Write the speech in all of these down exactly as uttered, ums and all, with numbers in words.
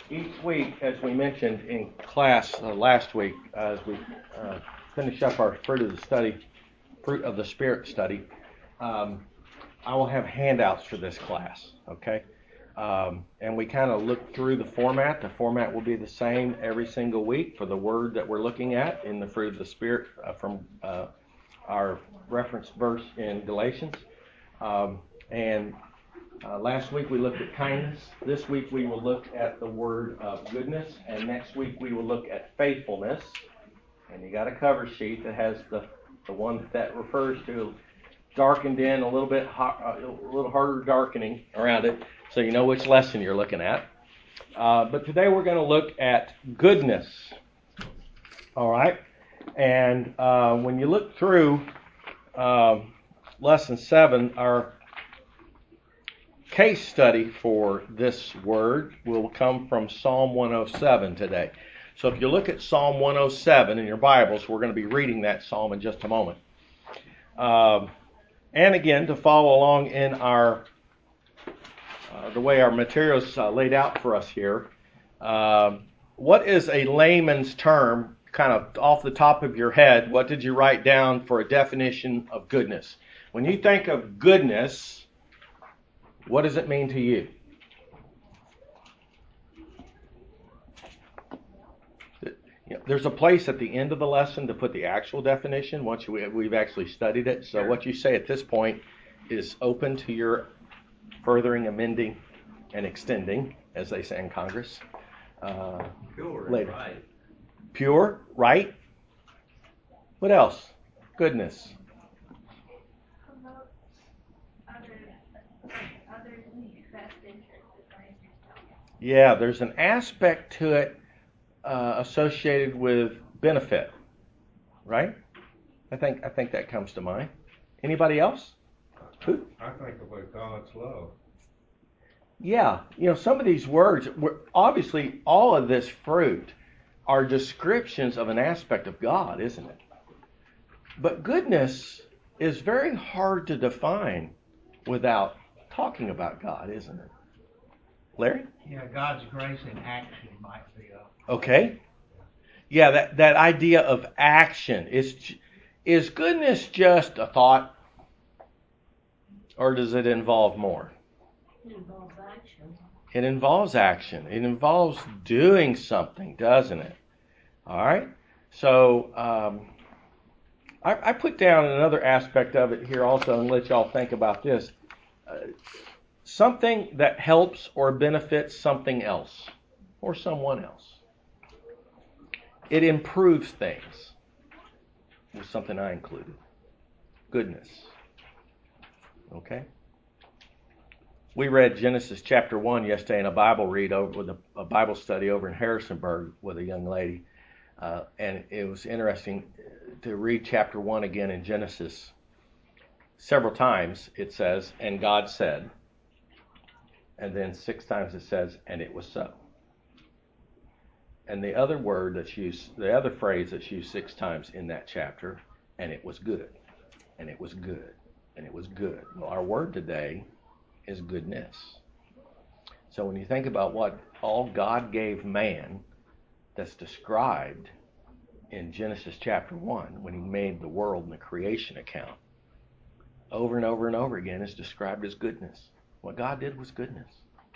Each week, as we mentioned in class uh, last week, uh, as we uh, finish up our fruit of the study, fruit of the Spirit study, um, I will have handouts for this class. Okay, um, and we kind of look through the format. The format will be the same every single week for the word that we're looking at in the fruit of the Spirit uh, from uh, our reference verse in Galatians, um, and Uh, last week we looked at kindness. This week we will look at the word of goodness. And next week we will look at faithfulness. And you got a cover sheet that has the, the one that refers to darkened in a little bit, hot, uh, a little harder darkening around it, so you know which lesson you're looking at. Uh, but today we're going to look at goodness. All right. And uh, when you look through uh, lesson seven, our case study for this word will come from Psalm one oh seven today. So if you look at Psalm one oh seven in your Bibles, we're going to be reading that psalm in just a moment. Um, and again, to follow along in our uh, the way our materials uh, laid out for us here, uh, what is a layman's term, kind of off the top of your head? What did you write down for a definition of goodness? When you think of goodness, what does it mean to you? There's a place at the end of the lesson to put the actual definition once we, we've actually studied it. So what you say at this point is open to your furthering, amending, and extending, as they say in Congress. Uh, Pure, later. Right. Pure, right? What else? Goodness. Yeah, there's an aspect to it uh, associated with benefit, right? I think I think that comes to mind. Anybody else? Who? I think about God's love. Yeah, you know, some of these words, obviously all of this fruit are descriptions of an aspect of God, isn't it? But goodness is very hard to define without talking about God, isn't it? Larry? Yeah, God's grace in action might be a... Okay. Yeah, that, that idea of action. Is, is goodness just a thought? Or does it involve more? It involves action. It involves action. It involves doing something, doesn't it? All right. So um, I, I put down another aspect of it here also and let y'all think about this. Uh, something that helps or benefits something else or someone else. It improves things. Was something I included. Goodness. Okay. We read Genesis chapter one yesterday in a Bible read over with a, a Bible study over in Harrisonburg with a young lady. Uh, and it was interesting to read chapter one again in Genesis. Several times it says, and God said. And then six times it says, and it was so. And the other word that's used, the other phrase that's used six times in that chapter, and it was good. And it was good. And it was good. Well, our word today is goodness. So when you think about what all God gave man that's described in Genesis chapter one, when he made the world in the creation account, over and over and over again is described as goodness. What God did was goodness.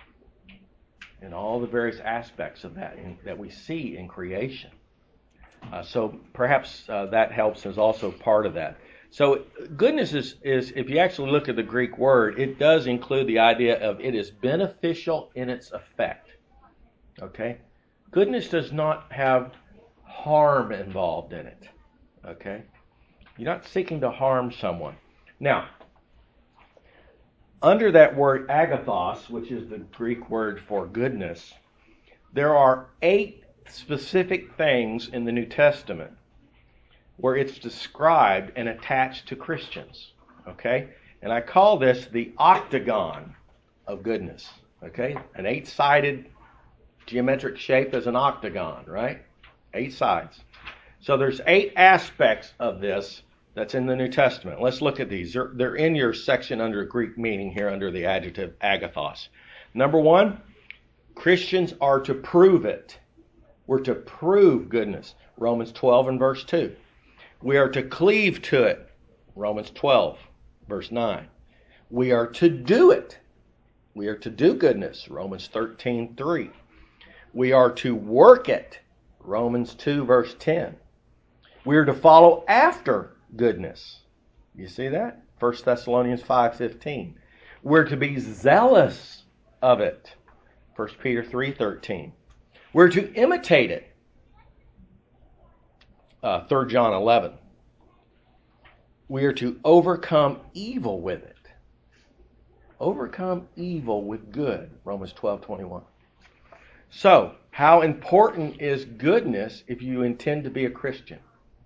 And all the various aspects of that in, that we see in creation. Uh, so perhaps uh, that helps as also part of that. So goodness is, is, if you actually look at the Greek word, it does include the idea of it is beneficial in its effect. Okay? Goodness does not have harm involved in it. Okay? You're not seeking to harm someone. Now, under that word agathos, which is the Greek word for goodness, there are eight specific things in the New Testament where it's described and attached to Christians. Okay? And I call this the octagon of goodness. Okay? An eight-sided geometric shape is an octagon, right? Eight sides. So there's eight aspects of this that's in the New Testament. Let's look at these. They're, they're in your section under Greek meaning here under the adjective agathos. Number one, Christians are to prove it. We're to prove goodness. Romans twelve and verse two. We are to cleave to it. Romans twelve, verse nine. We are to do it. We are to do goodness. Romans thirteen, three. We are to work it. Romans two, verse ten. We are to follow after goodness. You see that? First Thessalonians five, fifteen. We're to be zealous of it. First Peter three, thirteen. We're to imitate it. Uh, Third John eleven. We are to overcome evil with it. Overcome evil with good. Romans twelve, twenty-one. So, how important is goodness if you intend to be a Christian?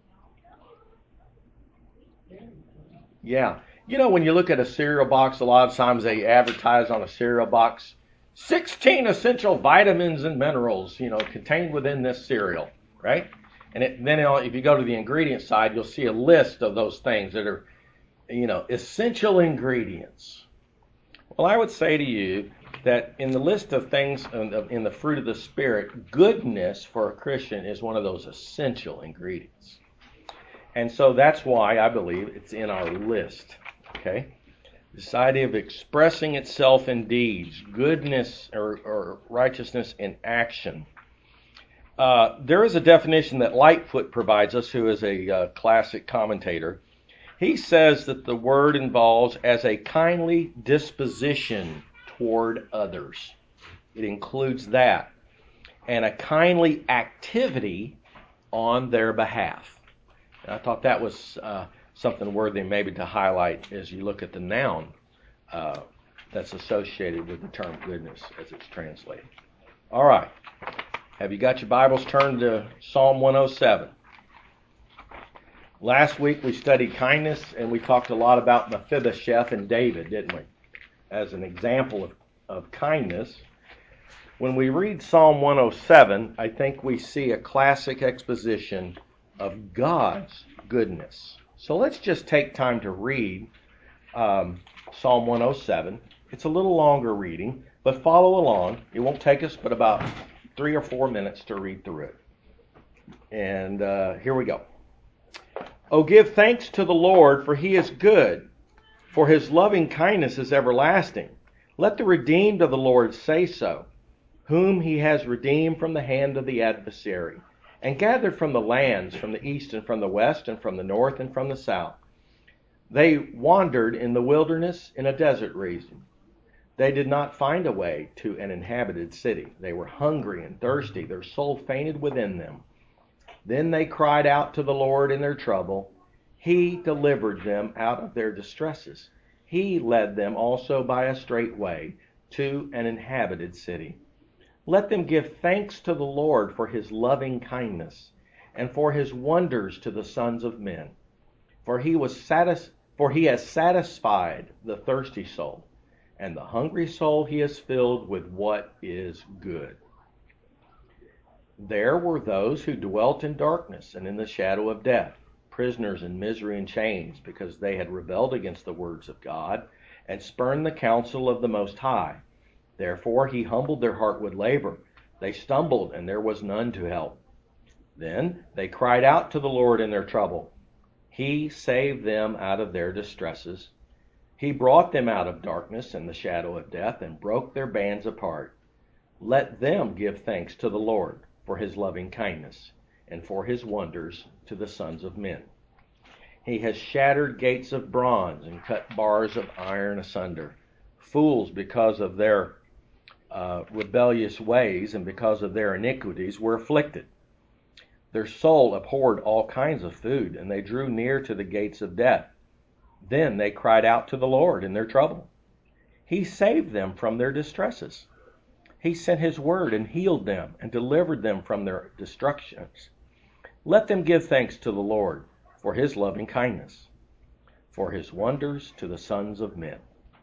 Yeah. You know, when you look at a cereal box, a lot of times they advertise on a cereal box, sixteen essential vitamins and minerals, you know, contained within this cereal, right? And it, then if you go to the ingredient side, you'll see a list of those things that are, you know, essential ingredients. Well, I would say to you that in the list of things in the fruit of the Spirit, goodness for a Christian is one of those essential ingredients. And so that's why I believe it's in our list. Okay? This idea of expressing itself in deeds, goodness or, or righteousness in action. Uh, there is a definition that Lightfoot provides us, who is a uh, classic commentator. He says that the word involves as a kindly disposition toward others. It includes that. And a kindly activity on their behalf. And I thought that was uh, something worthy maybe to highlight as you look at the noun uh, that's associated with the term goodness as it's translated. All right. Have you got your Bibles turned to Psalm one oh seven? Last week we studied kindness and we talked a lot about Mephibosheth and David, didn't we? As an example of, of kindness. When we read Psalm one oh seven, I think we see a classic exposition of God's goodness. So let's just take time to read um, Psalm one oh seven. It's a little longer reading, but follow along. It won't take us but about three or four minutes to read through it. And uh, here we go. Oh, give thanks to the Lord, for he is good, for his loving kindness is everlasting. Let the redeemed of the Lord say so, whom he has redeemed from the hand of the adversary, and gathered from the lands, from the east and from the west, and from the north and from the south. They wandered in the wilderness in a desert region. They did not find a way to an inhabited city. They were hungry and thirsty. Their soul fainted within them. Then they cried out to the Lord in their trouble. He delivered them out of their distresses. He led them also by a straight way to an inhabited city. Let them give thanks to the Lord for his loving kindness and for his wonders to the sons of men. For he was satis- for he has satisfied the thirsty soul, and the hungry soul he has filled with what is good. There were those who dwelt in darkness and in the shadow of death, prisoners in misery and chains, because they had rebelled against the words of God and spurned the counsel of the Most High. Therefore he humbled their heart with labor. They stumbled, and there was none to help. Then they cried out to the Lord in their trouble. He saved them out of their distresses. He brought them out of darkness and the shadow of death and broke their bands apart. Let them give thanks to the Lord for his loving kindness and for his wonders to the sons of men. He has shattered gates of bronze and cut bars of iron asunder. Fools, because of their uh, rebellious ways and because of their iniquities, were afflicted. Their soul abhorred all kinds of food, and they drew near to the gates of death. Then they cried out to the Lord in their trouble. He saved them from their distresses. He sent his word and healed them and delivered them from their destructions. Let them give thanks to the Lord for his loving kindness, for his wonders to the sons of men.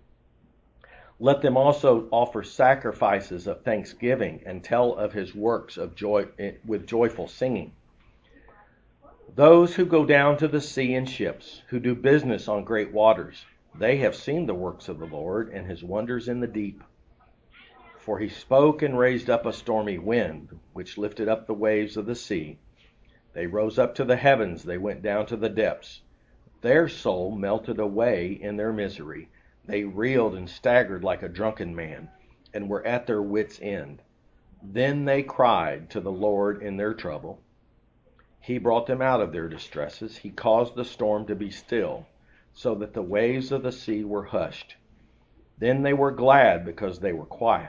Let them also offer sacrifices of thanksgiving and tell of his works of joy with joyful singing. Those who go down to the sea in ships, who do business on great waters, they have seen the works of the Lord and his wonders in the deep. For he spoke and raised up a stormy wind, which lifted up the waves of the sea. They rose up to the heavens, they went down to the depths. Their soul melted away in their misery. They reeled and staggered like a drunken man, and were at their wits' end. Then they cried to the Lord in their trouble. He brought them out of their distresses. He caused the storm to be still, so that the waves of the sea were hushed. Then they were glad because they were quiet.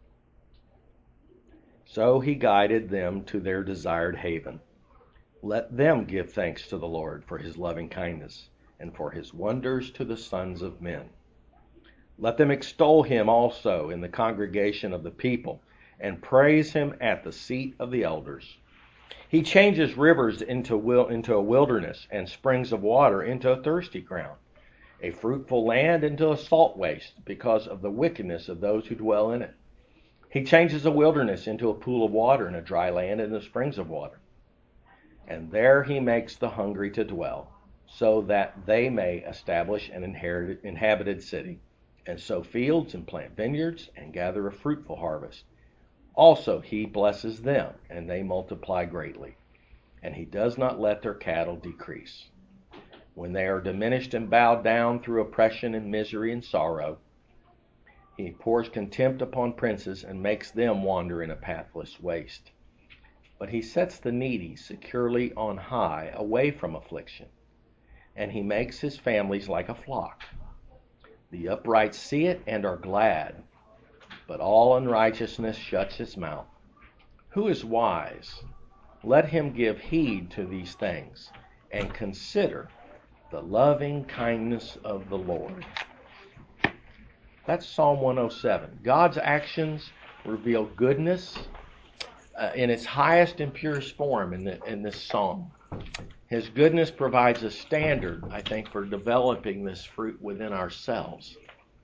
So he guided them to their desired haven. Let them give thanks to the Lord for his loving kindness and for his wonders to the sons of men. Let them extol him also in the congregation of the people and praise him at the seat of the elders. He changes rivers into, wil- into a wilderness and springs of water into a thirsty ground, a fruitful land into a salt waste because of the wickedness of those who dwell in it. He changes a wilderness into a pool of water and a dry land into springs of water. And there he makes the hungry to dwell, so that they may establish an inherited, inhabited city, and sow fields and plant vineyards and gather a fruitful harvest. Also he blesses them, and they multiply greatly, and he does not let their cattle decrease. When they are diminished and bowed down through oppression and misery and sorrow, he pours contempt upon princes and makes them wander in a pathless waste. But he sets the needy securely on high, away from affliction, and he makes his families like a flock. The upright see it and are glad, but all unrighteousness shuts its mouth. Who is wise? Let him give heed to these things, and consider the loving kindness of the Lord. That's Psalm one oh seven. God's actions reveal goodness uh, in its highest and purest form in, the, in this psalm. His goodness provides a standard, I think, for developing this fruit within ourselves.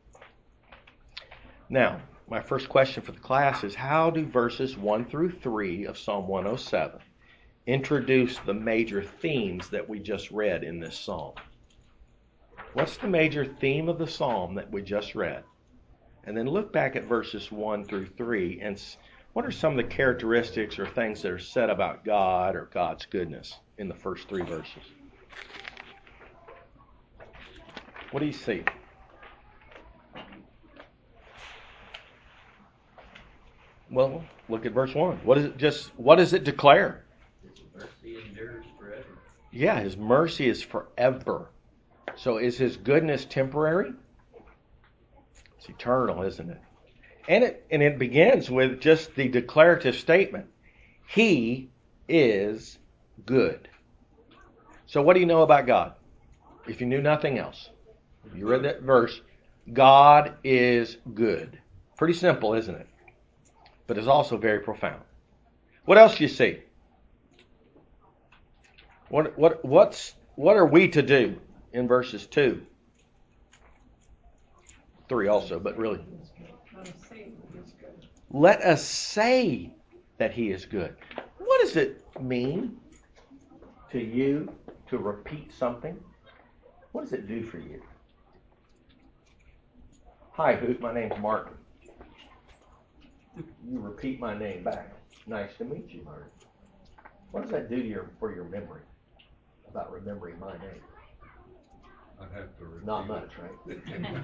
Now, my first question for the class is, how do verses one through three of Psalm one oh seven introduce the major themes that we just read in this psalm? What's the major theme of the psalm that we just read? And then look back at verses one through three and what are some of the characteristics or things that are said about God or God's goodness in the first three verses? What do you see? Well, look at verse one. What is it just what does it declare? His mercy endures forever. Yeah, his mercy is forever. So is his goodness temporary? It's eternal, isn't it? And it and it begins with just the declarative statement. He is good. So what do you know about God? If you knew nothing else. If you read that verse, God is good. Pretty simple, isn't it? But it's also very profound. What else do you see? What what what's what are we to do in verses two? Three also, but really. Let us say that he is good. What does it mean to you to repeat something? What does it do for you? Hi, Hoot. My name's Martin. You repeat my name back. Nice to meet you, Martin. What does that do to your for your memory about remembering my name? I'd have to repeat. Not much, right?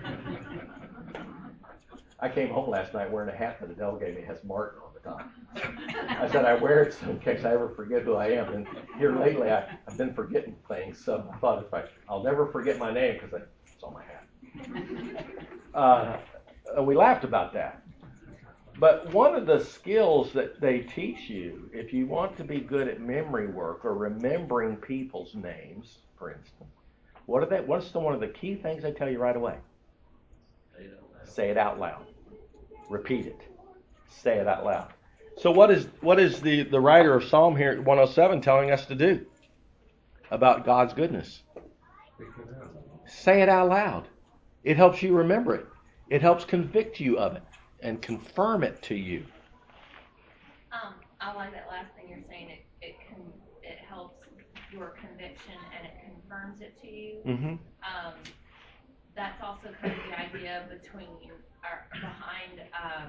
I came home last night wearing a hat that Adele gave me. It has Martin on the top. I said I wear it so in case I ever forget who I am. And here lately I, I've been forgetting things, so I thought if I, I'll never forget my name because it's on my hat. Uh, we laughed about that. But one of the skills that they teach you, if you want to be good at memory work or remembering people's names, for instance, what are they, what's the, one of the key things they tell you right away? Say it out loud. Say it out loud. Repeat it. Say it out loud. So what is what is the, the writer of Psalm here one oh seven telling us to do about God's goodness? Speak it out. Say it out loud. It helps you remember it. It helps convict you of it and confirm it to you. Um, I like that last thing you're saying. It it can it helps your conviction and it confirms it to you. Mm-hmm. Um, that's also kind of the idea between or behind um,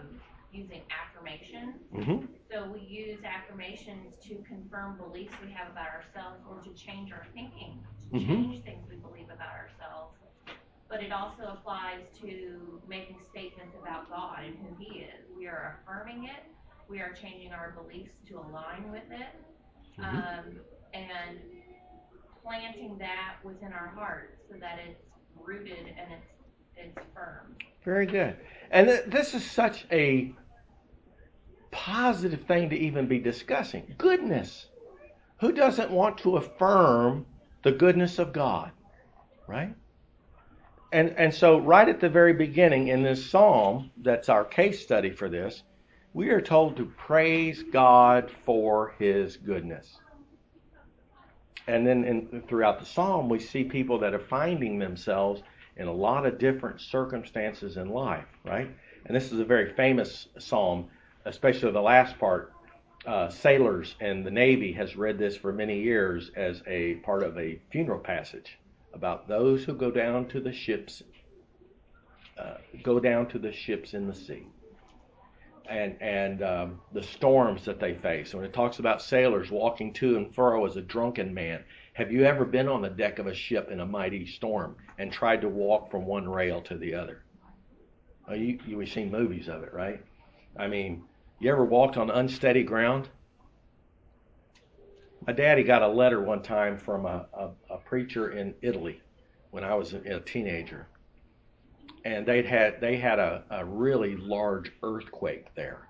using affirmations. Mm-hmm. So we use affirmations to confirm beliefs we have about ourselves or to change our thinking, to Mhm. change things we believe about ourselves. But it also applies to making statements about God and who He is. We are affirming it. We are changing our beliefs to align with it. Mhm. Um, and planting that within our hearts so that it's rooted and it's it's firm. Very good. And th- this is such a positive thing to even be discussing. Goodness. Who doesn't want to affirm the goodness of God? Right? And and so right at the very beginning in this psalm, that's our case study for this, we are told to praise God for His goodness. And then in, throughout the psalm, we see people that are finding themselves in a lot of different circumstances in life, right? And this is a very famous psalm, especially the last part. Uh, sailors and the Navy has read this for many years as a part of a funeral passage about those who go down to the ships, uh, go down to the ships in the sea, and and um, the storms that they face. When it talks about sailors walking to and fro as a drunken man, have you ever been on the deck of a ship in a mighty storm and tried to walk from one rail to the other? Oh, you you we've seen movies of it, right? I mean, you ever walked on unsteady ground? My daddy got a letter one time from a, a, a preacher in Italy when I was a, a teenager, and they'd had they had a, a really large earthquake there,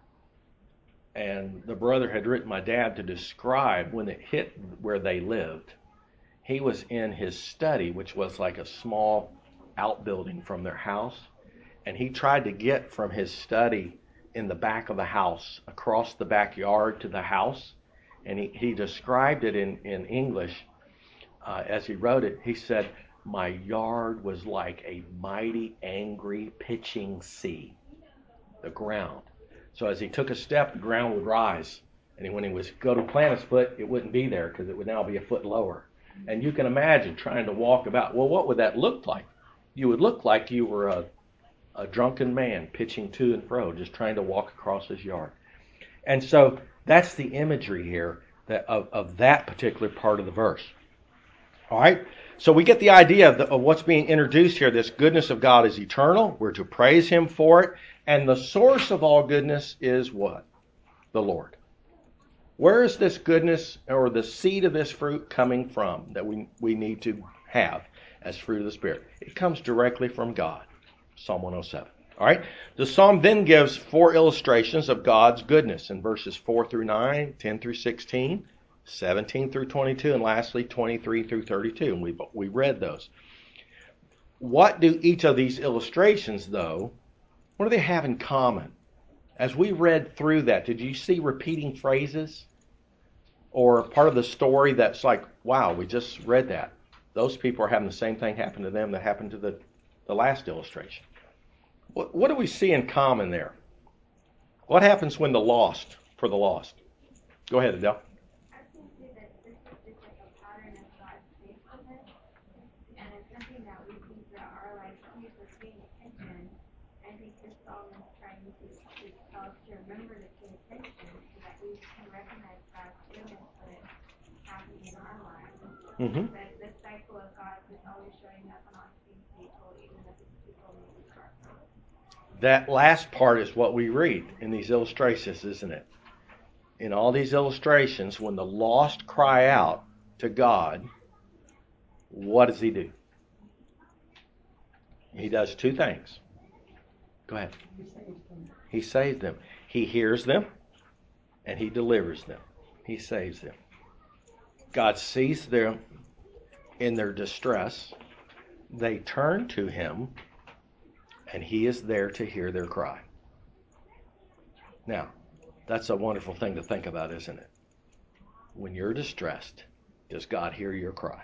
and the brother had written my dad to describe when it hit where they lived. He was in his study, which was like a small outbuilding from their house, and he tried to get from his study in the back of the house across the backyard to the house. And he, he described it in, in English uh, as he wrote it. He said, "My yard was like a mighty, angry, pitching sea, the ground." So as he took a step, the ground would rise. And when he was go to plant his foot, it wouldn't be there because it would now be a foot lower. And you can imagine trying to walk about. Well, what would that look like? You would look like you were a, a drunken man pitching to and fro, just trying to walk across his yard. And so that's the imagery here that of, of that particular part of the verse. All right? So we get the idea of, the, of what's being introduced here. This goodness of God is eternal. We're to praise Him for it. And the source of all goodness is what? The Lord. Where is this goodness or the seed of this fruit coming from that we, we need to have as fruit of the Spirit? It comes directly from God. Psalm one oh seven. All right. The psalm then gives four illustrations of God's goodness in verses four through nine, ten through sixteen, seventeen through twenty-two, and lastly twenty-three through thirty-two. And we we read those. What do each of these illustrations, though, what do they have in common? As we read through that, did you see repeating phrases or part of the story that's like, wow, we just read that? Those people are having the same thing happen to them that happened to the, the last illustration. What, what do we see in common there? What happens when the lost, for the lost? Go ahead, Adele. I can see that this is just like a pattern of God's faithfulness, and it's something that we see throughout our life too, so paying attention. I think this psalm is trying to, to tell us to remember to pay attention so that we can recognize God's goodness when it's happening in our lives. Mm-hmm. That the cycle of God is always showing up and us being faithful, even if it's people maybe far from us. That last part is what we read in these illustrations, isn't it? In all these illustrations, when the lost cry out to God, what does He do? He does two things. Go ahead. He saves them. He hears them and He delivers them. He saves them. God sees them in their distress. They turn to Him and He is there to hear their cry. Now, that's a wonderful thing to think about, isn't it? When you're distressed, does God hear your cry?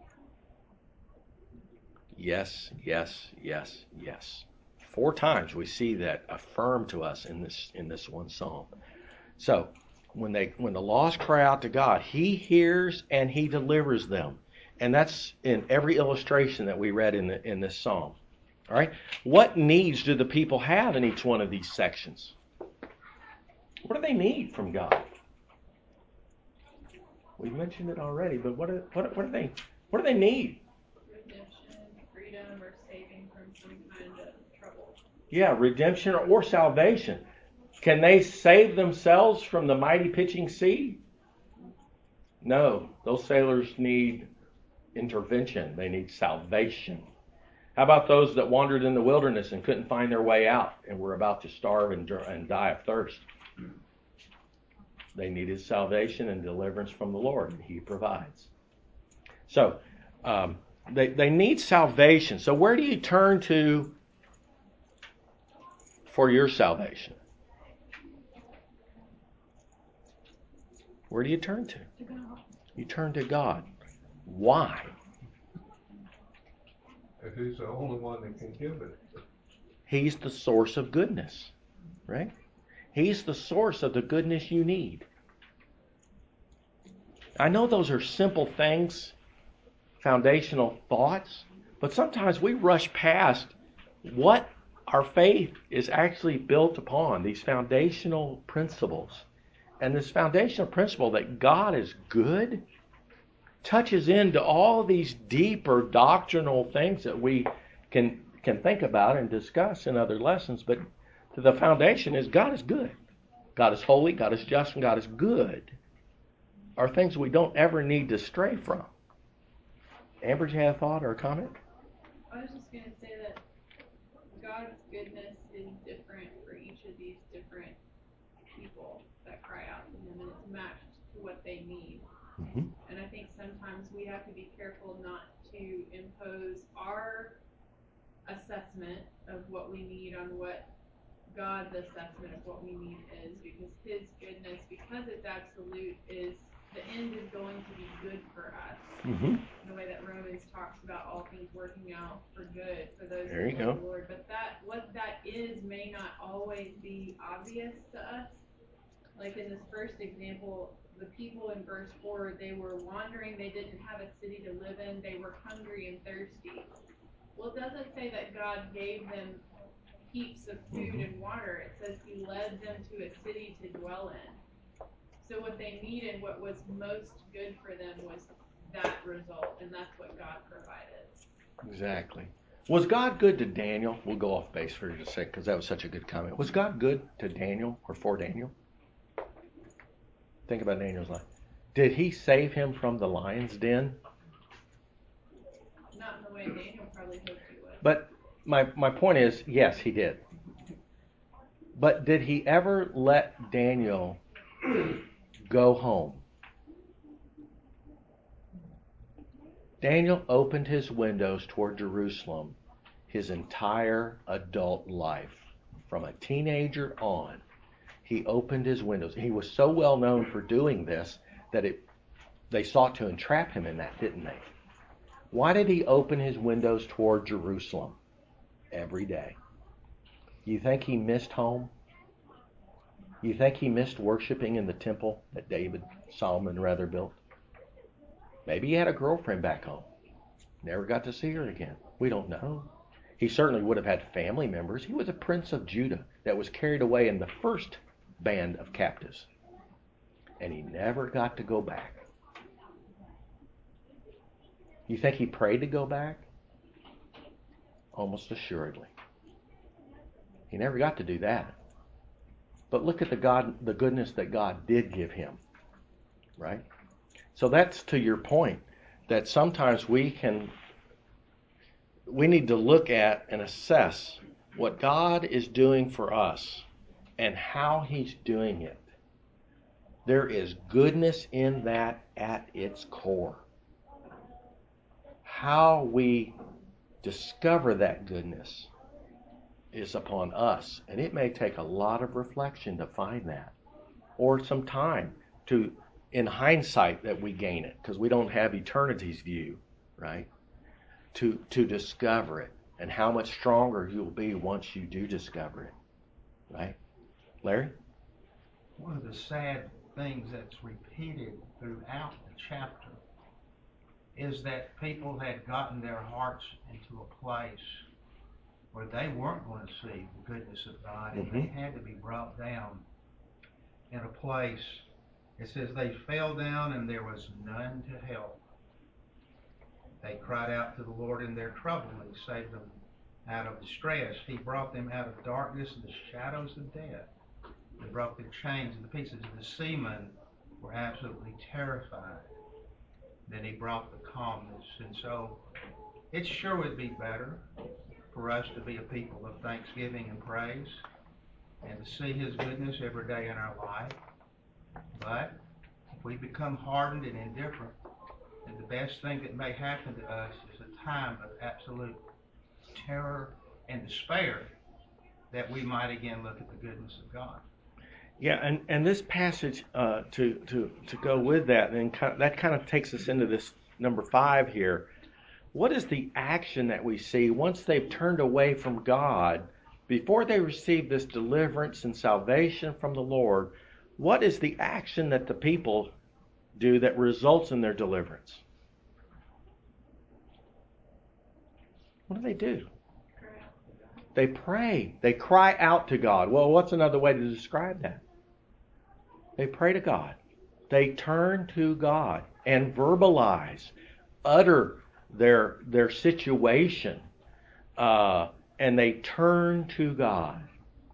Yes, yes, yes, yes. Four times we see that affirmed to us in this in this one psalm. So when they when the lost cry out to God, He hears and He delivers them. And that's in every illustration that we read in the, in this psalm. All right? What needs do the people have in each one of these sections? What do they need from God? We've mentioned it already, but what do, what, what do they what do they need? Redemption, freedom, or saving from some kind of trouble. Yeah, redemption or salvation. Can they save themselves from the mighty pitching sea? No, those sailors need intervention. They need salvation. How about those that wandered in the wilderness and couldn't find their way out and were about to starve and, and die of thirst? They needed salvation and deliverance from the Lord, and He provides. So, um, they, they need salvation. So where do you turn to for your salvation? Where do you turn to? To God. You turn to God. Why? If He's the only one that can give it. He's the source of goodness, right? He's the source of the goodness you need. I know those are simple things, foundational thoughts, but sometimes we rush past what our faith is actually built upon, these foundational principles. And this foundational principle that God is good touches into all these deeper doctrinal things that we can can think about and discuss in other lessons. But the foundation is God is good. God is holy, God is just, and God is good. Are things we don't ever need to stray from. Amber, do you have a thought or a comment? I was just going to say that God's goodness is different for each of these different people that cry out to Him, and it's matched to what they need. Mm-hmm. And I think sometimes we have to be careful not to impose our assessment of what we need on what God's assessment of what we need is, because His goodness, because it's absolute, is the end is going to be good for us. Mm-hmm. The way that Romans talks about all things working out for good for those There you who love go. the Lord. But that what that is may not always be obvious to us. Like in this first example, the people in verse four, they were wandering, they didn't have a city to live in, they were hungry and thirsty. Well, it doesn't say that God gave them heaps of food Mm-hmm. and water. It says He led them to a city to dwell in. So what they needed, what was most good for them, was that result, and that's what God provided. Exactly. Was God good to Daniel? We'll go off base for just a second because that was such a good comment. Was God good to Daniel or for Daniel? Think about Daniel's life. Did He save him from the lion's den? Not in the way Daniel probably hoped He would. But my, my point is, yes, He did. But did He ever let Daniel go home? Daniel opened his windows toward Jerusalem his entire adult life. From a teenager on, he opened his windows. He was so well known for doing this that it, they sought to entrap him in that, didn't they? Why did he open his windows toward Jerusalem every day? You think he missed home? You think he missed worshiping in the temple that David, Solomon rather built? Maybe he had a girlfriend back home. Never got to see her again. We don't know. He certainly would have had family members. He was a prince of Judah that was carried away in the first band of captives. And he never got to go back. You think he prayed to go back? Almost assuredly. He never got to do that. But look at the God, the goodness that God did give him. Right? So that's to your point, that sometimes we can, we need to look at and assess what God is doing for us and how He's doing it. There is goodness in that at its core. How we discover that goodness is upon us, and it may take a lot of reflection to find that, or some time to, in hindsight, that we gain it, because we don't have eternity's view, right? To to discover it, and how much stronger you'll be once you do discover it, right? Larry? One of the sad things that's repeated throughout the chapter is that people had gotten their hearts into a place where they weren't going to see the goodness of God, and Mm-hmm. they had to be brought down in a place, it says they fell down and there was none to help. They cried out to the Lord in their trouble, and He saved them out of distress. He brought them out of darkness and the shadows of death. He brought their chains into pieces. The seamen were absolutely terrified. Then He brought the calmness. And so it sure would be better for us to be a people of thanksgiving and praise and to see His goodness every day in our life. But if we become hardened and indifferent, then the best thing that may happen to us is a time of absolute terror and despair, that we might again look at the goodness of God. Yeah, and, and this passage uh, to, to, to go with that, and kind of, that kind of takes us into this number five here. What is the action that we see once they've turned away from God, before they receive this deliverance and salvation from the Lord? What is the action that the people do that results in their deliverance? What do they do? They pray. They cry out to God. Well, what's another way to describe that? They pray to God. They turn to God and verbalize, utter their their situation, uh, and they turn to God.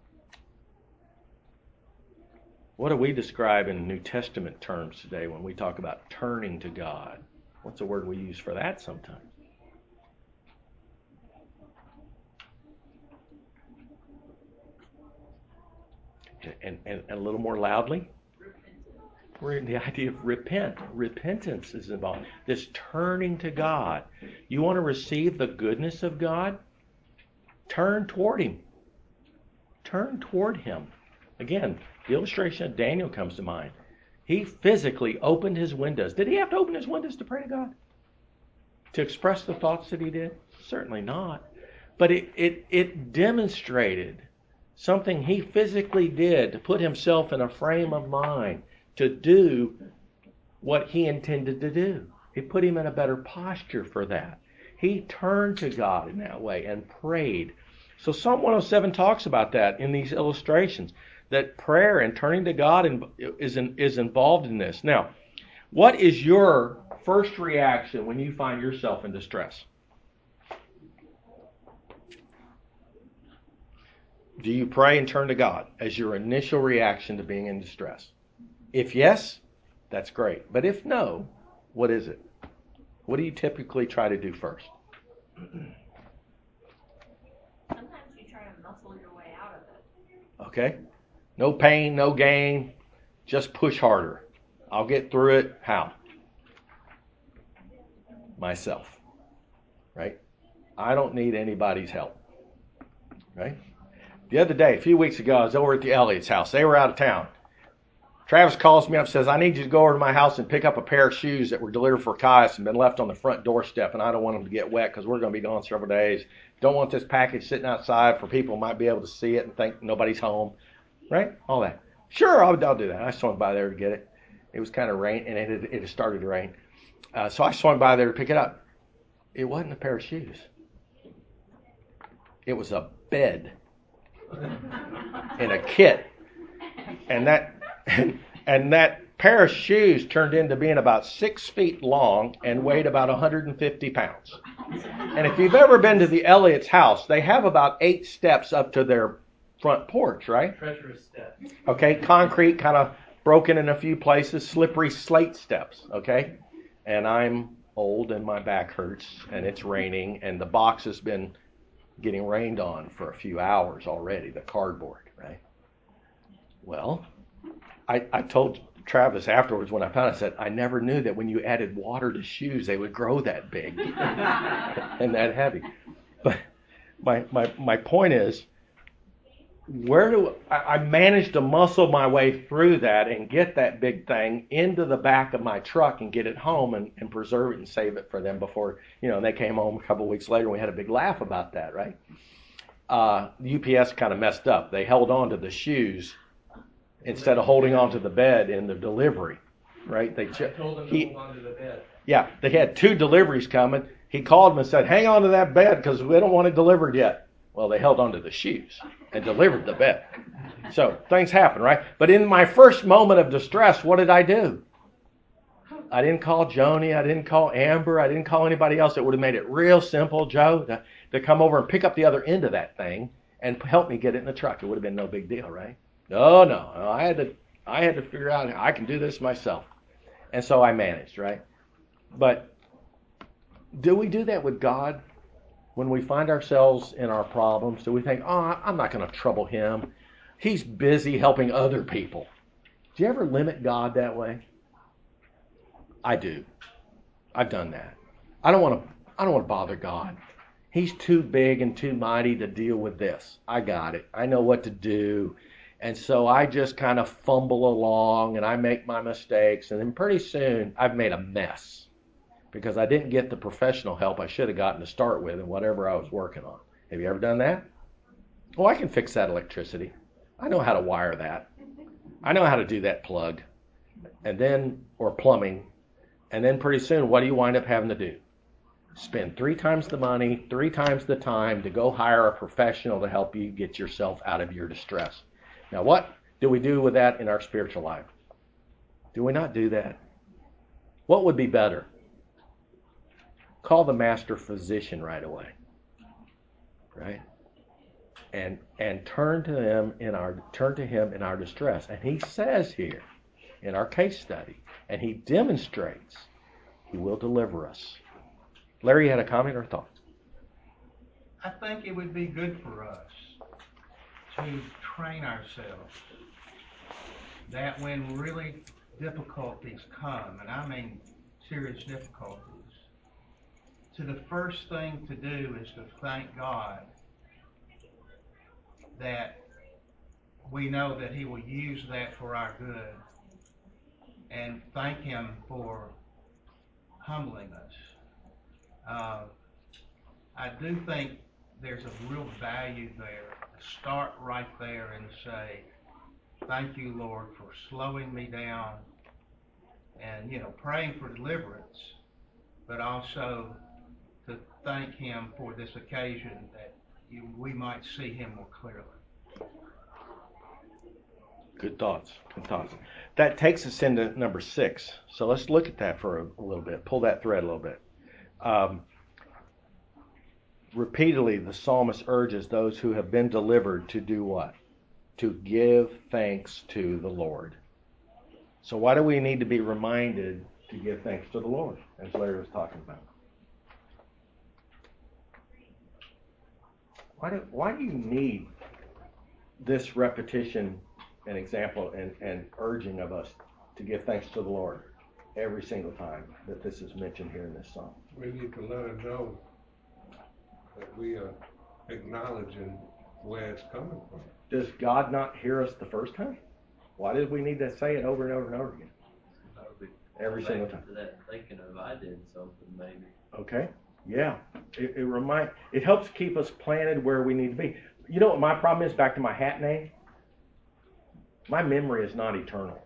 What do we describe in New Testament terms today when we talk about turning to God? What's the word we use for that sometimes? And, and, and a little more loudly? We're in the idea of repent. Repentance is involved. This turning to God. You want to receive the goodness of God? Turn toward Him. Turn toward Him. Again, the illustration of Daniel comes to mind. He physically opened his windows. Did he have to open his windows to pray to God? To express the thoughts that he did? Certainly not. But it, it, it demonstrated something he physically did to put himself in a frame of mind to do what he intended to do. It put him in a better posture for that. He turned to God in that way and prayed. So Psalm one oh seven talks about that in these illustrations, that prayer and turning to God is, in, is involved in this. Now, what is your first reaction when you find yourself in distress? Do you pray and turn to God as your initial reaction to being in distress? If yes, that's great. But if no, what is it? What do you typically try to do first? Sometimes you try to muscle your way out of it. Okay. No pain, no gain. Just push harder. I'll get through it. How? Myself. Right? I don't need anybody's help. Right? The other day, a few weeks ago, I was over at the Elliott's house. They were out of town. Travis calls me up and says, I need you to go over to my house and pick up a pair of shoes that were delivered for Caius and been left on the front doorstep, and I don't want them to get wet because we're going to be gone several days. Don't want this package sitting outside for people who might be able to see it and think nobody's home. Right? All that. Sure, I'll, I'll do that. I swung by there to get it. It was kind of rain, and it had, it had started to rain. Uh, so I swung by there to pick it up. It wasn't a pair of shoes. It was a bed and a kit. And that and, and that pair of shoes turned into being about six feet long and weighed about one hundred fifty pounds. And if you've ever been to the Elliott's house, they have about eight steps up to their front porch, right? Treacherous steps. Okay, concrete, kind of broken in a few places, slippery slate steps, okay? And I'm old and my back hurts and it's raining and the box has been getting rained on for a few hours already, the cardboard, right? Well, I, I told Travis afterwards when I found it, I said, I never knew that when you added water to shoes, they would grow that big and that heavy. But my, my, my point is, where do I, I managed to muscle my way through that and get that big thing into the back of my truck and get it home and, and preserve it and save it for them before, you know, they came home a couple of weeks later and we had a big laugh about that, right? Uh, U P S kind of messed up. They held on to the shoes instead of holding on to the bed in the delivery, right? They ch- I told them to he, hold on to the bed. Yeah, they had two deliveries coming. He called them and said, hang on to that bed because we don't want it delivered yet. Well, they held onto the shoes and delivered the bed. So things happen, right? But in my first moment of distress, what did I do? I didn't call Joni. I didn't call Amber. I didn't call anybody else. It would have made it real simple, Joe, to, to come over and pick up the other end of that thing and help me get it in the truck. It would have been no big deal, right? No, no. no I had to. I had to figure out I can do this myself, and so I managed, right? But do we do that with God when we find ourselves in our problems? Do we think, oh, I'm not going to trouble him. He's busy helping other people. Do you ever limit God that way? I do. I've done that. I don't want to. I don't want to bother God. He's too big and too mighty to deal with this. I got it. I know what to do. And so I just kind of fumble along and I make my mistakes. And then pretty soon I've made a mess because I didn't get the professional help I should have gotten to start with in whatever I was working on. Have you ever done that? Oh, I can fix that electricity. I know how to wire that. I know how to do that plug. And then, or plumbing. And then pretty soon, what do you wind up having to do? Spend three times the money, three times the time to go hire a professional to help you get yourself out of your distress. Now, what do we do with that in our spiritual life? Do we not do that? What would be better? Call the master physician right away, right? And and turn to him in our turn to him in our distress. And he says here in our case study, and he demonstrates he will deliver us. Larry, you had a comment or a thought? I think it would be good for us to train ourselves that when really difficulties come, and I mean serious difficulties, to the first thing to do is to thank God that we know that he will use that for our good, and thank him for humbling us. Uh, I do think there's a real value there to start right there and say, thank you, Lord, for slowing me down and, you know, praying for deliverance, but also to thank him for this occasion that you, we might see him more clearly. Good thoughts. Good thoughts. That takes us into number six. So let's look at that for a, a little bit. Pull that thread a little bit. Um, repeatedly, the psalmist urges those who have been delivered to do what? To give thanks to the Lord. So why do we need to be reminded to give thanks to the Lord, as Larry was talking about? Why do, why do you need this repetition and example and, and urging of us to give thanks to the Lord every single time that this is mentioned here in this psalm? We need to let her know that we are acknowledging where it's coming from. Does God not hear us the first time? Why did we need to say it over and over and over again? Every Back single time. to that thinking of I did something maybe. Okay. Yeah. It, it remind it helps keep us planted where we need to be. You know what my problem is? Back to my hat name. My memory is not eternal.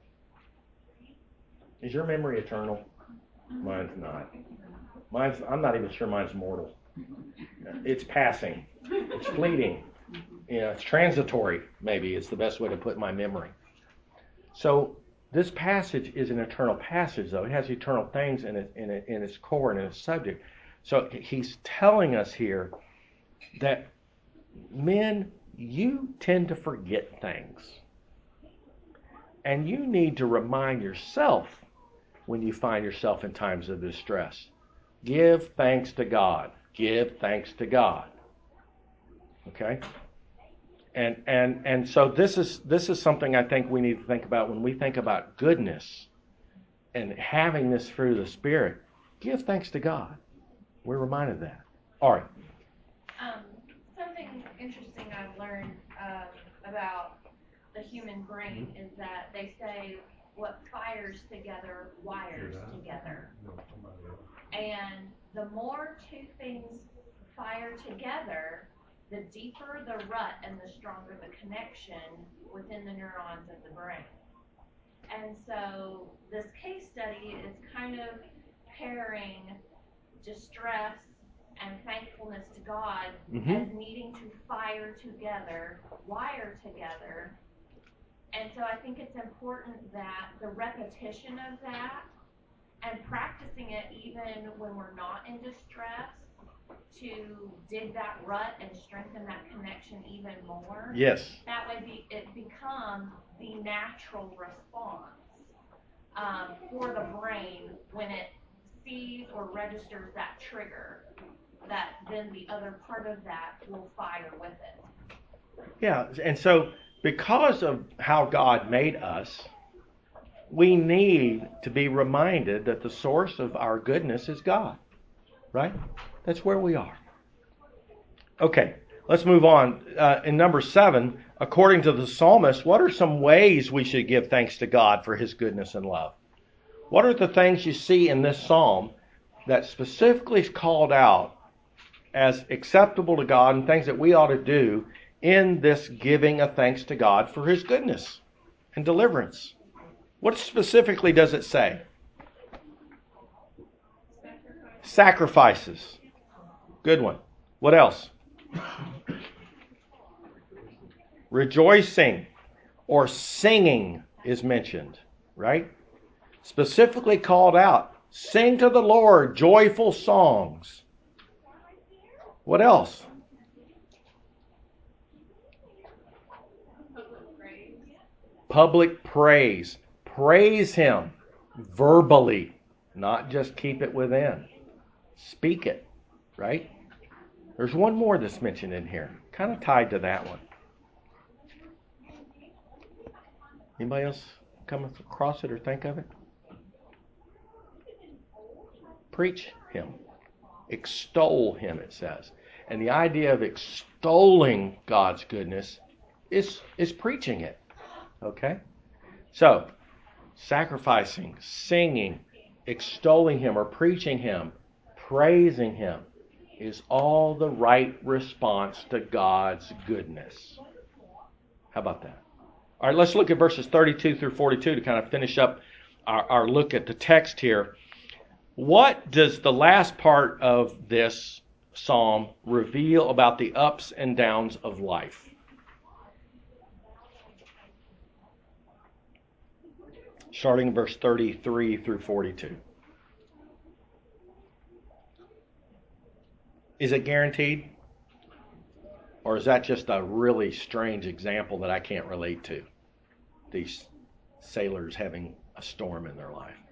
Is your memory eternal? Mine's not. Mine's I'm not even sure mine's mortal. It's passing. It's fleeting. You know, it's transitory, maybe is the best way to put my memory. So this passage is an eternal passage, though. It has eternal things in it, in, it, in its core and in its subject. So he's telling us here that, men, you tend to forget things. And you need to remind yourself when you find yourself in times of distress. Give thanks to God. Give thanks to God. Okay? And and and so this is this is something I think we need to think about when we think about goodness and having this fruit of the Spirit. Give thanks to God. We're reminded of that. All right. Um, something interesting I've learned um, about the human brain is that they say what fires together wires together. And the more two things fire together, the deeper the rut and the stronger the connection within the neurons of the brain. And so this case study is kind of pairing distress and thankfulness to God Mhm. as needing to fire together, wire together. And so I think it's important that the repetition of that and practicing it even when we're not in distress to dig that rut and strengthen that connection even more. Yes. That way be, it becomes the natural response um, for the brain when it sees or registers that trigger, that then the other part of that will fire with it. Yeah, and so because of how God made us, we need to be reminded that the source of our goodness is God, right? That's where we are. Okay, let's move on. Uh, in number seven, according to the psalmist, what are some ways we should give thanks to God for his goodness and love? What are the things you see in this psalm that specifically is called out as acceptable to God and things that we ought to do in this giving of thanks to God for his goodness and deliverance? What specifically does it say? Sacrifices. Good one. What else? Rejoicing or singing is mentioned, right? Specifically called out. Sing to the Lord joyful songs. What else? Public praise. Public praise. Praise him verbally, not just keep it within. Speak it, right? There's one more that's mentioned in here, kind of tied to that one. Anybody else come across it or think of it? Preach him. Extol him, it says. And the idea of extolling God's goodness is, is preaching it. Okay? So, sacrificing, singing, extolling him or preaching him, praising him is all the right response to God's goodness. How about that? All right, let's look at verses thirty-two through forty-two to kind of finish up our, our look at the text here. What does the last part of this psalm reveal about the ups and downs of life? Starting in verse thirty-three through forty-two. Is it guaranteed? Or is that just a really strange example that I can't relate to? These sailors having a storm in their life.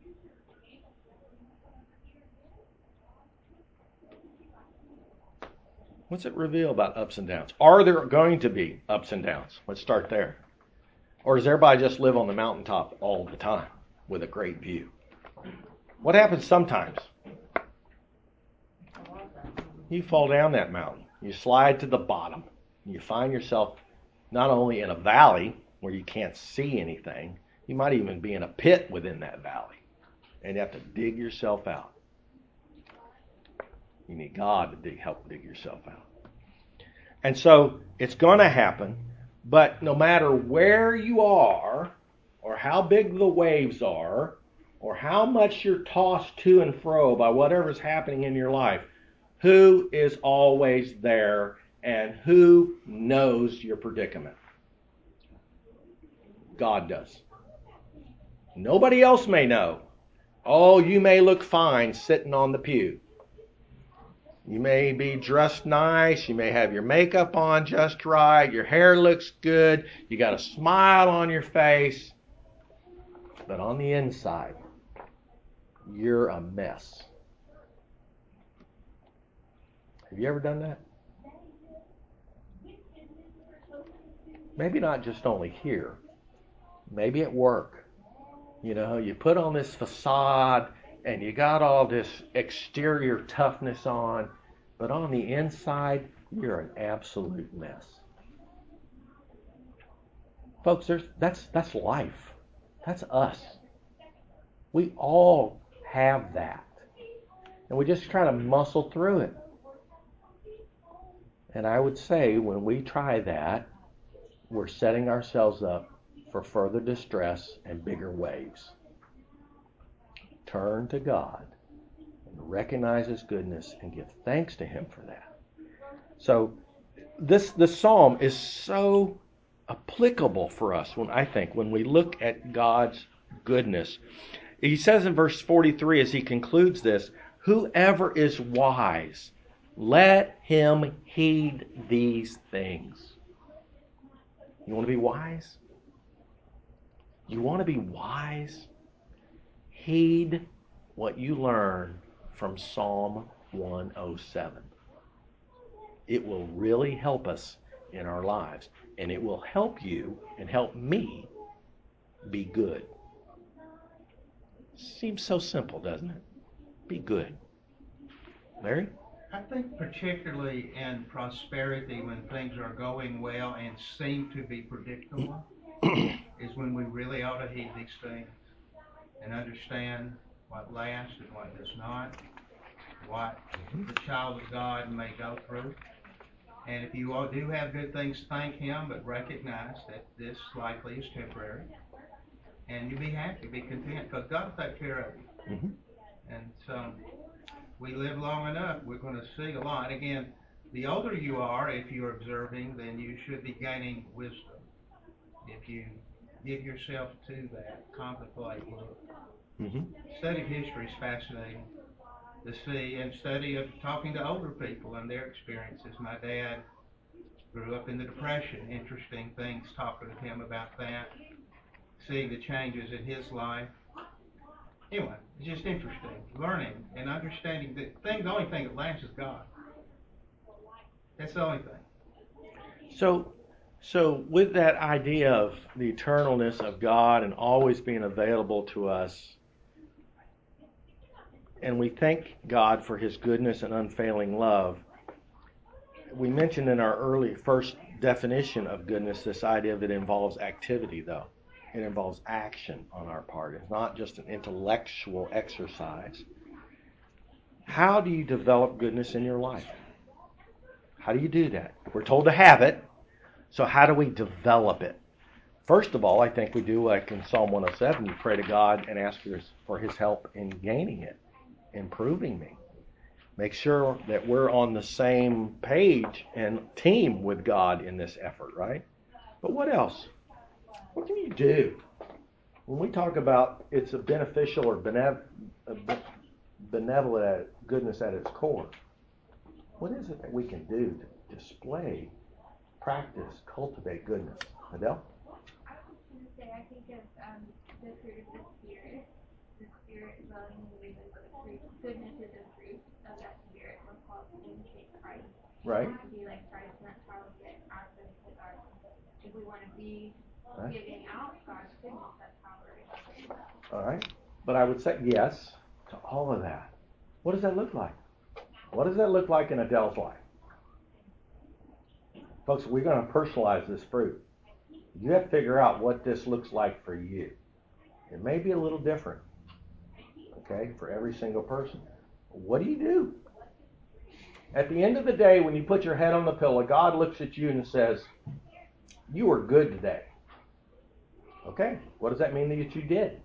What's it reveal about ups and downs? Are there going to be ups and downs? Let's start there. Or does everybody just live on the mountaintop all the time with a great view? What happens sometimes? You fall down that mountain. You slide to the bottom. You find yourself not only in a valley where you can't see anything, you might even be in a pit within that valley. And you have to dig yourself out. You need God to dig, help dig yourself out. And so it's going to happen, but no matter where you are, or how big the waves are, or how much you're tossed to and fro by whatever's happening in your life, who is always there and who knows your predicament? God does. Nobody else may know. Oh, you may look fine sitting on the pew. You may be dressed nice. You may have your makeup on just right. Your hair looks good. You got a smile on your face. But on the inside, you're a mess. Have you ever done that? Maybe not just only here. Maybe at work. You know, you put on this facade and you got all this exterior toughness on, but on the inside, you're an absolute mess. Folks, there's, that's that's life. That's us. We all have that. And we just try to muscle through it. And I would say when we try that, we're setting ourselves up for further distress and bigger waves. Turn to God recognize His goodness, and give thanks to Him for that. So this this psalm is so applicable for us when I think when we look at God's goodness. He says in verse forty-three as he concludes this, whoever is wise, let him heed these things. You want to be wise? You want to be wise? Heed what you learn from Psalm one oh seven. It will really help us in our lives, and it will help you and help me be good. Seems so simple, doesn't it? Be good. Larry? I think particularly in prosperity, when things are going well and seem to be predictable, is when we really ought to heed these things and understand what lasts and what does not, what the child of God may go through. And if you all do have good things, thank Him, but recognize that this likely is temporary. And you be happy, be content, because God will take care of you. Mm-hmm. And so we live long enough, we're going to see a lot. Again, the older you are, if you're observing, then you should be gaining wisdom. If you give yourself to that, contemplate, look. Mm-hmm. Study of history is fascinating to see, and study of talking to older people and their experiences. My dad grew up in the Depression. Interesting things, talking to him about that, seeing the changes in his life. Anyway, it's just interesting, learning and understanding that thing. The only thing that lasts is God. That's the only thing. So, so with that idea of the eternalness of God and always being available to us, and we thank God for His goodness and unfailing love, we mentioned in our early first definition of goodness this idea that it involves activity, though. It involves action on our part. It's not just an intellectual exercise. How do you develop goodness in your life? How do you do that? We're told to have it, so how do we develop it? First of all, I think we do like in Psalm one oh seven, you pray to God and ask for his, for his help in gaining it, improving me. Make sure that we're on the same page and team with God in this effort, right? But what else? What can you do? When we talk about it's a beneficial or benev- benevolent goodness at its core, what is it that we can do to display, practice, cultivate goodness? Adele? I was just going to say, I think of um, the fruit of the Spirit. The Spirit dwelling in you, and the fruit, goodness is a fruit of that Spirit. We're called to imitate Christ. Right. To be like Christ, and that's how we get access to God. If we want to be Right. giving out God's goodness, that's how we're going to. All right. But I would say yes to all of that. What does that look like? What does that look like in Adele's life? Folks, we're going to personalize this fruit. You have to figure out what this looks like for you. It may be a little different, okay, for every single person. What do you do? At the end of the day, when you put your head on the pillow, God looks at you and says, you were good today. Okay, what does that mean that you did?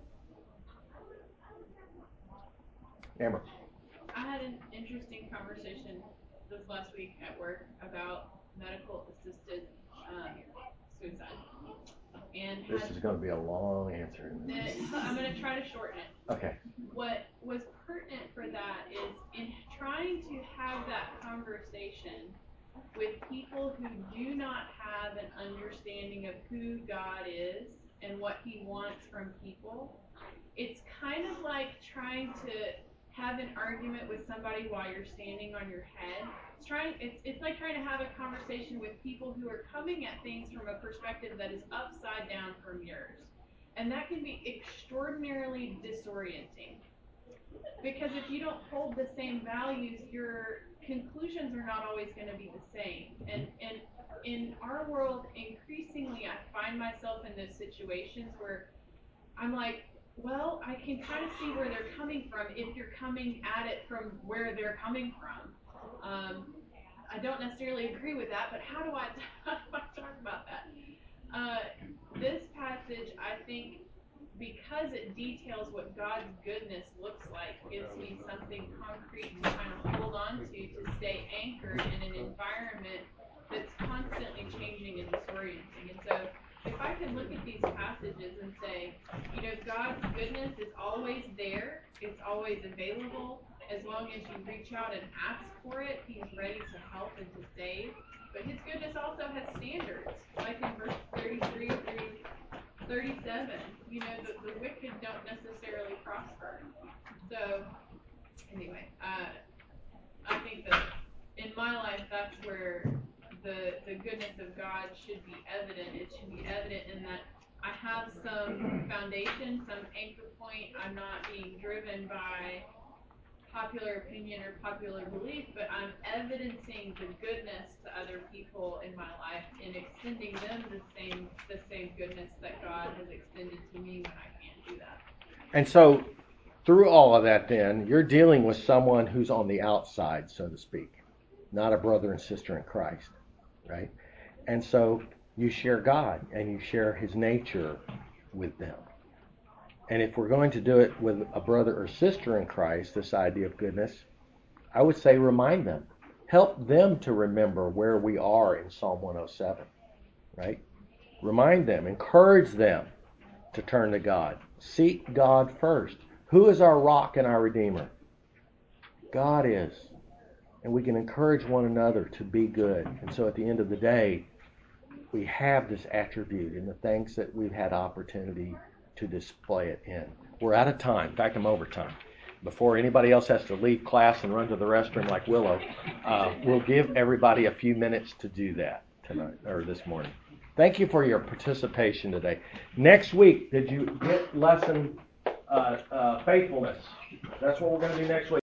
Amber. I had an interesting conversation this last week at work about medical assisted um, suicide. And This had, is going to be a long answer. the, I'm going to try to shorten it. Okay. What was pertinent for that is in trying to have that conversation with people who do not have an understanding of who God is and what He wants from people, it's kind of like trying to have an argument with somebody while you're standing on your head. It's trying. It's it's like trying to have a conversation with people who are coming at things from a perspective that is upside down from yours, and that can be extraordinarily disorienting. Because if you don't hold the same values, your conclusions are not always going to be the same. And and in our world, increasingly, I find myself in those situations where I'm like, well, I can kind of see where they're coming from if you're coming at it from where they're coming from. Um, I don't necessarily agree with that, but how do I, how do I talk about that? Uh, this passage, I think, because it details what God's goodness looks like, gives me something concrete to kind of hold on to to stay anchored in an environment that's constantly changing and disorienting. And so if I can look at these passages and say, you know, God's goodness is always there, it's always available. As long as you reach out and ask for it, He's ready to help and to save. But His goodness also has standards, like in verse thirty-three through thirty-seven. You know, the, the wicked don't necessarily prosper. So, anyway, uh, I think that in my life, that's where the the goodness of God should be evident. It should be evident in that I have some foundation, some anchor point. I'm not being driven by popular opinion or popular belief, but I'm evidencing the goodness to other people in my life and extending them the same the same goodness that God has extended to me when I can't do that. And so, through all of that then, you're dealing with someone who's on the outside, so to speak, not a brother and sister in Christ, right? And so, you share God and you share His nature with them. And if we're going to do it with a brother or sister in Christ, this idea of goodness, I would say remind them. Help them to remember where we are in Psalm one oh seven, right? Remind them, encourage them to turn to God. Seek God first. Who is our rock and our redeemer? God is. And we can encourage one another to be good. And so at the end of the day, we have this attribute in the things that we've had opportunity to display it in. We're out of time. In fact, I'm over time. Before anybody else has to leave class and run to the restroom like Willow, uh, we'll give everybody a few minutes to do that tonight or this morning. Thank you for your participation today. Next week, did you get lesson uh, uh, faithfulness? That's what we're going to do next week.